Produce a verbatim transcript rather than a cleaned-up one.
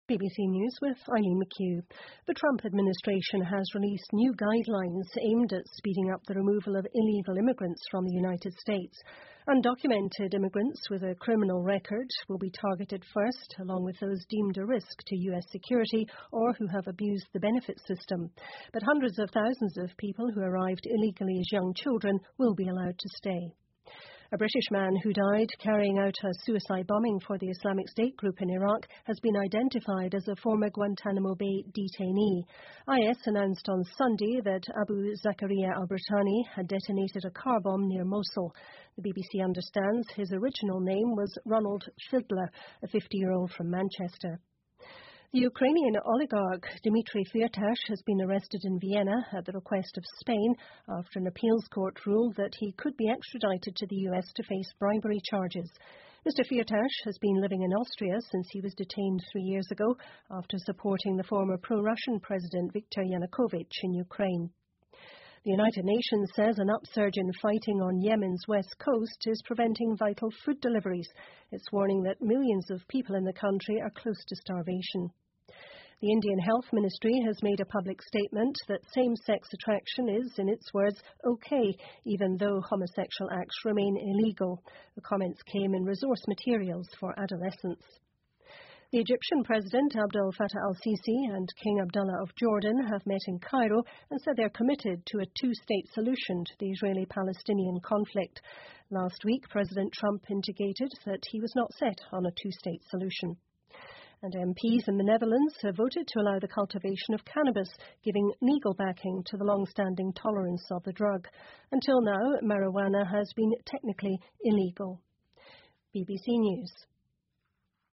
B B C News with Eileen McHugh. The Trump administration has released new guidelines aimed at speeding up the removal of illegal immigrants from the United States. Undocumented immigrants with a criminal record will be targeted first, along with those deemed a risk to U S security or who have abused the benefit system. But hundreds of thousands of people who arrived illegally as young children will be allowed to stay. A British man who died carrying out a suicide bombing for the Islamic State group in Iraq has been identified as a former Guantanamo Bay detainee. I S announced on Sunday that Abu Zakaria al-Burtani had detonated a car bomb near Mosul. The B B C understands his original name was Ronald Fidler, a fifty-year-old from Manchester. The Ukrainian oligarch Dmitry Firtash has been arrested in Vienna at the request of Spain after an appeals court ruled that he could be extradited to the U S to face bribery charges. Mister Firtash has been living in Austria since he was detained three years ago after supporting the former pro-Russian President Viktor Yanukovych in Ukraine. The United Nations says an upsurge in fighting on Yemen's west coast is preventing vital food deliveries. It's warning that millions of people in the country are close to starvation. The Indian Health Ministry has made a public statement that same-sex attraction is, in its words, okay, even though homosexual acts remain illegal. The comments came in resource materials for adolescents. The Egyptian President Abdel Fattah al-Sisi and King Abdullah of Jordan have met in Cairo and said they're committed to a two-state solution to the Israeli-Palestinian conflict. Last week, President Trump indicated that he was not set on a two-state solution. And M Ps in the Netherlands have voted to allow the cultivation of cannabis, giving legal backing to the long-standing tolerance of the drug. Until now, marijuana has been technically illegal. B B C News.